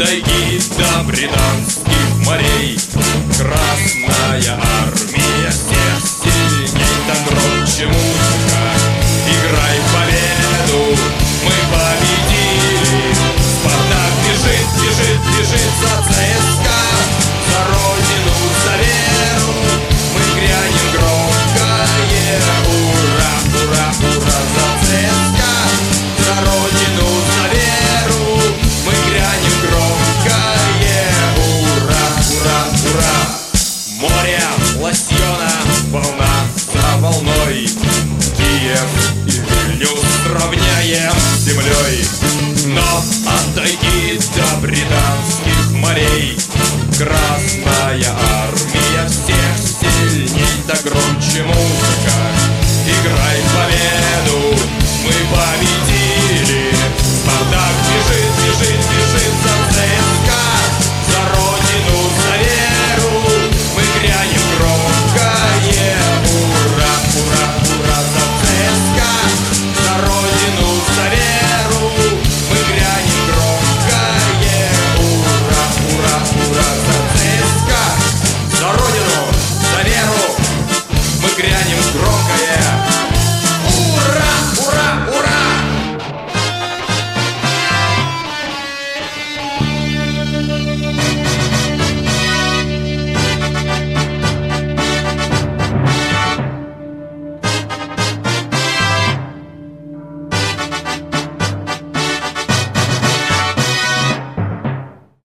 тайги до британских морей. Красная армия всех сильней, так громче музыка, играй победу, мы победили. Спартак бежит, бежит, бежит за ЦСКА, за родину, за веру, мы грянем громкое ура, ура, ура за ЦСКА, за родину, за веру, мы грянем громкое ура, ура, ура. Море лосьона, волна за волной, Киев и Вильнюс сравняем с землей. Но от тайги до британских морей Красная армия